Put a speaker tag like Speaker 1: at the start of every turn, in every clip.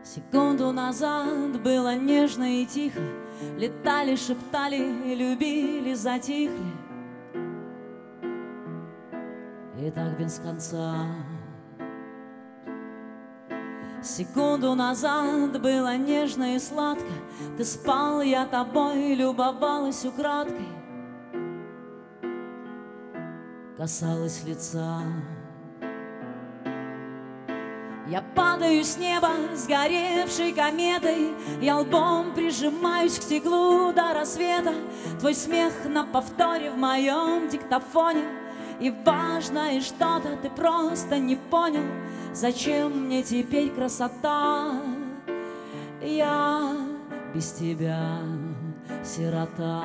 Speaker 1: Секунду назад было нежно и тихо, летали, шептали, любили, затихли. И так без конца. Секунду назад было нежно и сладко, ты спал, я тобой любовалась украдкой, касалась лица. Я падаю с неба сгоревшей кометой, я лбом прижимаюсь к стеклу до рассвета. Твой смех на повторе в моем диктофоне, и важное что-то ты просто не понял. Зачем мне теперь красота? Я без тебя сирота.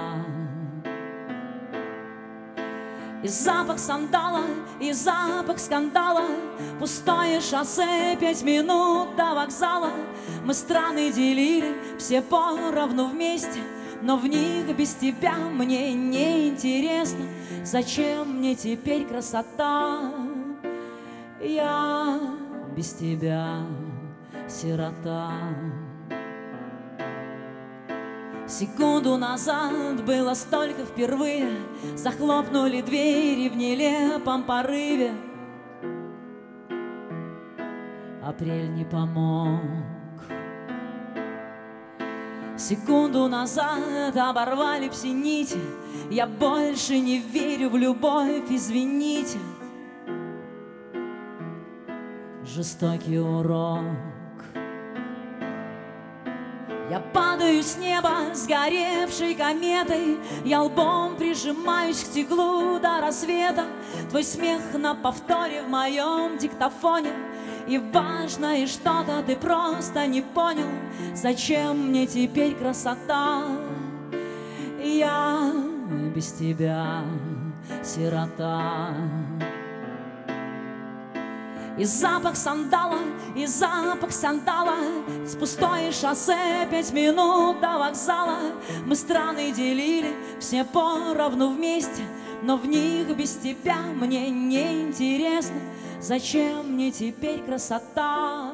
Speaker 1: И запах сандала, и запах скандала, пустое шоссе, 5 минут до вокзала. Мы страны делили все поровну вместе, но в них без тебя мне не интересно. Зачем мне теперь красота? Я без тебя сирота. Секунду назад было столько впервые, захлопнули двери в нелепом порыве. Апрель не помог. Секунду назад оборвали все нити, я больше не верю в любовь, извините. Жестокий урок. Я падаю с неба сгоревшей кометой, я лбом прижимаюсь к стеклу до рассвета. Твой смех на повторе в моем диктофоне, и важное что-то ты просто не понял. Зачем мне теперь красота? Я без тебя сирота. И запах сандала, и запах сандала, с пустое шоссе, 5 минут до вокзала. Мы страны делили все поровну вместе, но в них без тебя мне не интересно. Зачем мне теперь красота?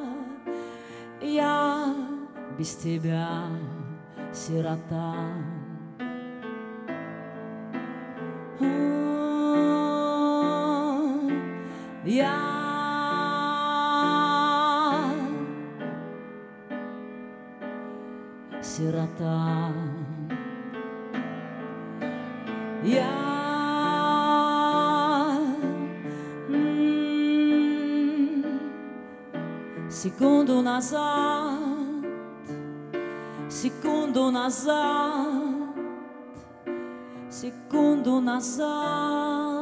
Speaker 1: Я без тебя сирота. Я сирота. Секунду назад, секунду назад, секунду назад.